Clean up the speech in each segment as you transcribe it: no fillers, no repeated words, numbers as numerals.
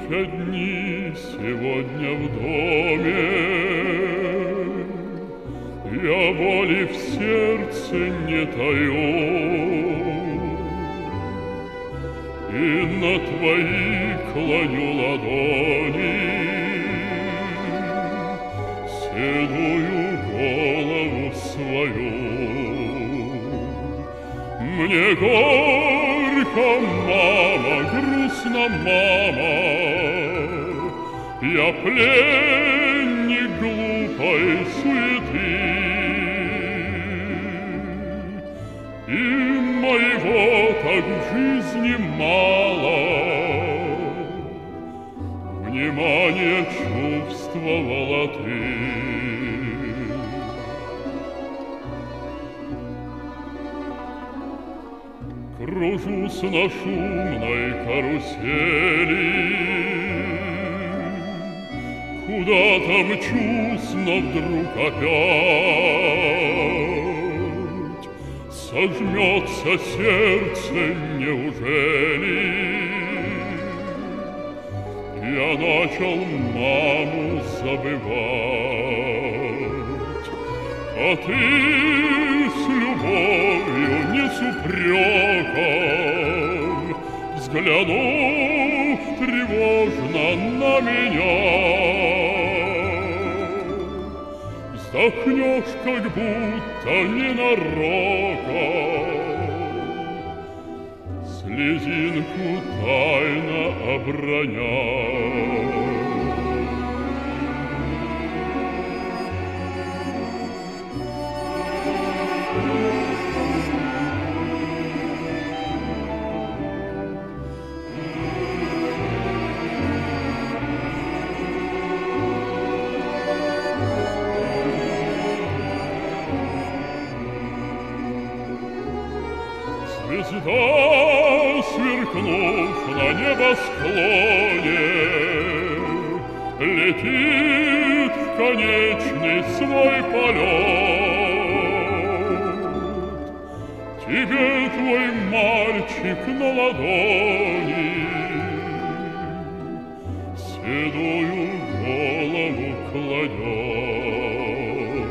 только дни сегодня в доме, я боли в сердце не таю, и на твои клоню ладони седую голову свою. Мне горько, мама, грустно, мама, я пленник глупой суеты, и моего так в жизни мало, внимание чувствовала ты. Кружусь на шумной карусели, куда-то мчусь, но вдруг опять сожмется сердце, неужели я начал маму забывать, а ты с любовью, не с упреком, взглянув тревожно на меня, вздохнешь, как будто ненароком, слезинку тайно оброняя. Звезда, сверкнув на небосклоне, летит в конечный свой полет. Тебе твой мальчик на ладони седую голову кладет.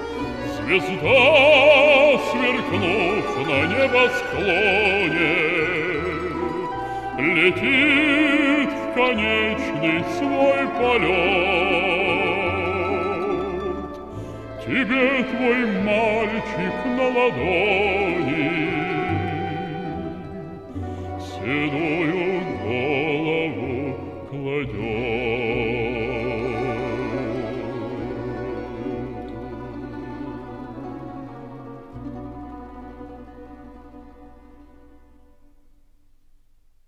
Звезда, сверкнув на небосклоне, летит в конечный свой полет. Тебе твой мальчик на ладони седую голову кладет.